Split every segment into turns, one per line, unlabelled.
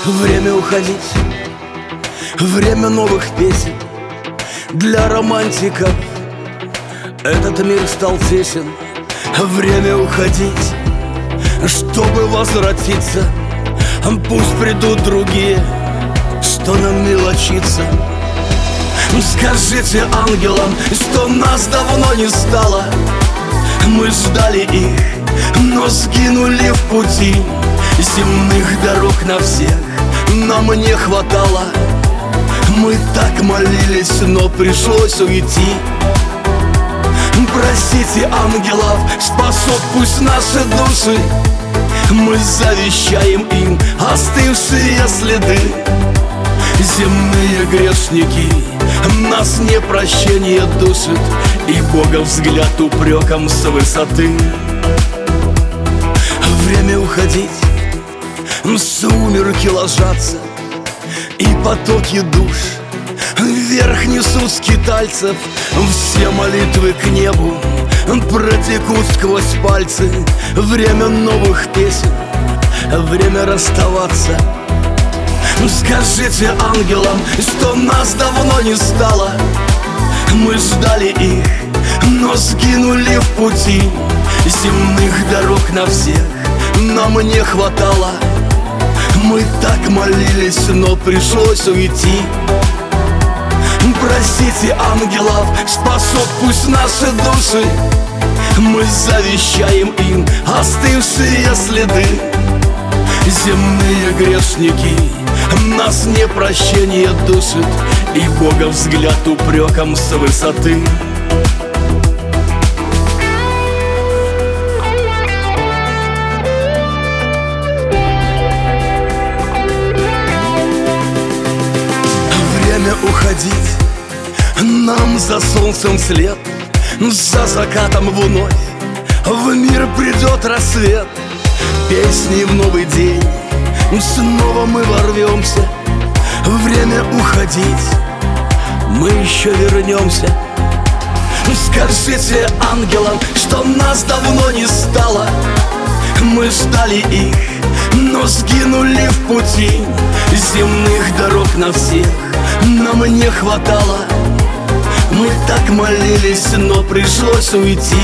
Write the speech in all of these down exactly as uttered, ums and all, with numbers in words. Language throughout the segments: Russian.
Время уходить, время новых песен. Для романтиков этот мир стал тесен. Время уходить, чтобы возвратиться. Пусть придут другие, что нам мелочиться. Скажите ангелам, что нас давно не стало. Мы ждали их, но сгинули в пути. Земных дорог на всех нам не хватало. Мы так молились, но пришлось уйти. Просите ангелов, спасут пусть наши души. Мы завещаем им остывшие следы. Земные грешники, нас непрощение душит, и Бога взгляд упреком с высоты. Время уходить, сумерки ложатся, и потоки душ вверх несут скитальцев. Все молитвы к небу протекут сквозь пальцы. Время новых песен, время расставаться. Скажите ангелам, что нас давно не стало. Мы ждали их, но сгинули в пути. Земных дорог на всех нам не хватало. Мы так молились, но пришлось уйти. Просите ангелов, спасут пусть наши души. Мы завещаем им остывшие следы. Земные грешники, нас непрощение душит, и Бога взгляд упреком с высоты. Время уходить, нам за солнцем след, за закатом вновь в мир придет рассвет. Песни в новый день, снова мы ворвемся. Время уходить, мы еще вернемся. Скажите ангелам, что нас давно не стало. Мы ждали их, но сгинули в пути. Земных дорог на всех нам не хватало. Мы так молились, но пришлось уйти.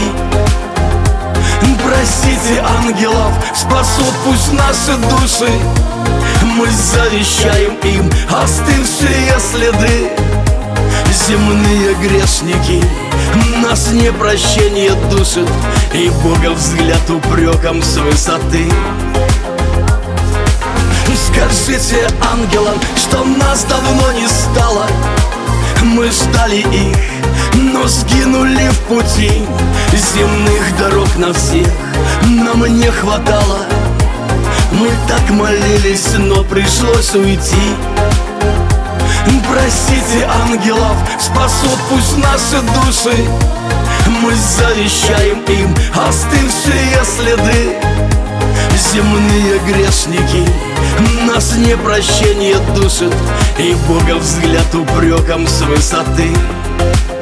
Просите ангелов, спасут пусть наши души. Мы завещаем им остывшие следы. Земные грешники, нас непрощение душит, и Бога взгляд упреком с высоты. Скажите ангелам, что нас давно не стало. Мы ждали их, но сгинули в пути. Земных дорог на всех нам не хватало. Мы так молились, но пришлось уйти. Просите ангелов, спасут пусть наши души. Мы завещаем им остывшие следы. Земные грешники, нас непрощение душит, и Бога взгляд упреком с высоты.